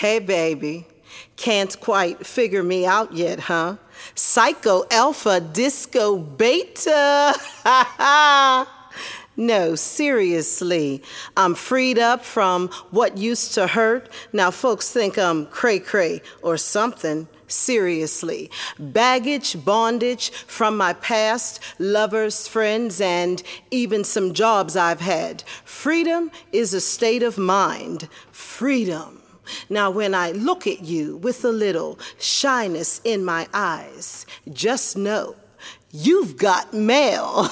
Hey, baby. Can't quite figure me out yet, huh? Psycho Alpha Disco Beta. No, seriously. I'm freed up from what used to hurt. Now folks think I'm cray-cray or something. Seriously. Baggage, bondage from my past, lovers, friends, and even some jobs I've had. Freedom is a state of mind. Freedom. Now, when I look at you with a little shyness in my eyes, just know you've got mail.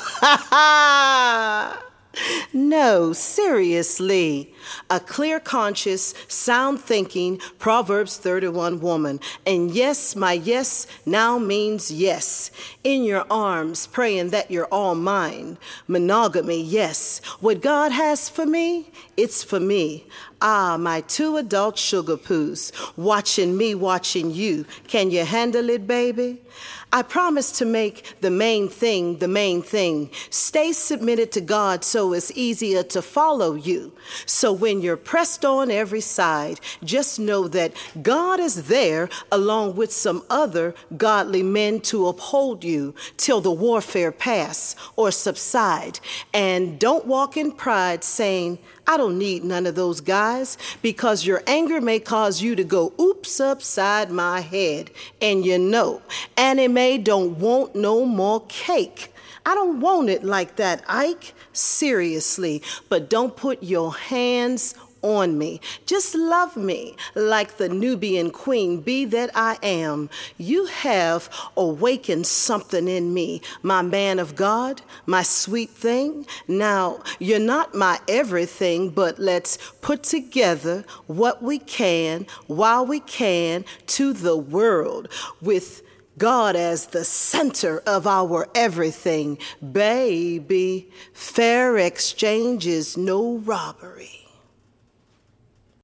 No, seriously. A clear conscious, sound thinking, Proverbs 31 woman. And yes, my yes now means yes. In your arms, praying that you're all mine. Monogamy, yes. What God has for me, it's for me. Ah, my 2 adult sugar poos, watching me, watching you. Can you handle it, baby? I promise to make the main thing the main thing. Stay submitted to God so it's easier to follow you. So when you're pressed on every side, just know that God is there along with some other godly men to uphold you till the warfare pass or subside. And don't walk in pride saying, I don't need none of those guys, because your anger may cause you to go oops upside my head. And you know, anime don't want no more cake. I don't want it like that, Ike. Seriously. But don't put your hands on me. Just love me like the Nubian queen bee that I am. You have awakened something in me, my man of God, my sweet thing. Now, you're not my everything, but let's put together what we can while we can to the world with God as the center of our everything. Baby, fair exchange is no robbery.